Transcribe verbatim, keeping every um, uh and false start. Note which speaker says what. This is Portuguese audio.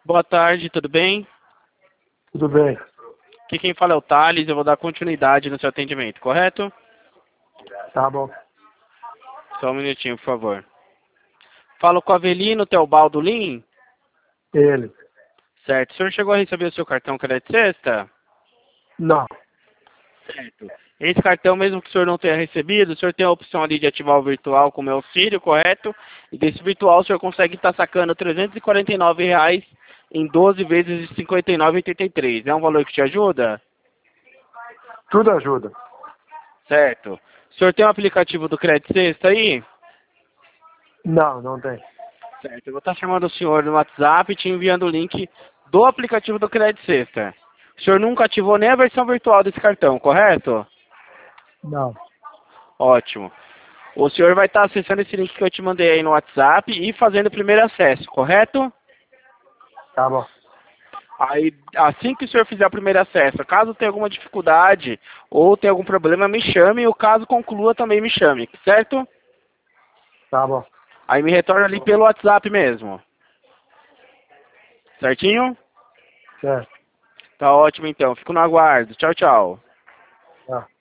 Speaker 1: Boa tarde, tudo bem?
Speaker 2: Tudo bem.
Speaker 1: Aqui quem fala é o Thales, eu vou dar continuidade no seu atendimento, correto?
Speaker 2: Tá bom.
Speaker 1: Só um minutinho, por favor. Falo com o Avelino Teobaldo Lim?
Speaker 2: Ele.
Speaker 1: Certo. O senhor chegou a receber o seu cartão crédito sexta?
Speaker 2: Não.
Speaker 1: Certo. Esse cartão, mesmo que o senhor não tenha recebido, o senhor tem a opção ali de ativar o virtual como auxílio, correto? E desse virtual o senhor consegue estar sacando trezentos e quarenta e nove reais em doze vezes de cinquenta e nove reais e oitenta e três centavos. É um valor que te ajuda?
Speaker 2: Tudo ajuda.
Speaker 1: Certo. O senhor tem o aplicativo do Crédito Sexta aí?
Speaker 2: Não, não tem.
Speaker 1: Certo. Eu vou estar chamando o senhor no WhatsApp e te enviando o link do aplicativo do Crédito Sexta. O senhor nunca ativou nem a versão virtual desse cartão, correto?
Speaker 2: Não.
Speaker 1: Ótimo. O senhor vai estar acessando esse link que eu te mandei aí no WhatsApp e fazendo o primeiro acesso, correto?
Speaker 2: Tá bom.
Speaker 1: Aí, assim que o senhor fizer o primeiro acesso, caso tenha alguma dificuldade ou tenha algum problema, me chame. E o caso conclua, também me chame, certo?
Speaker 2: Tá bom.
Speaker 1: Aí me retorna ali pelo WhatsApp mesmo. Certinho?
Speaker 2: Certo.
Speaker 1: Tá ótimo então. Fico no aguardo. Tchau, tchau.
Speaker 2: Tá.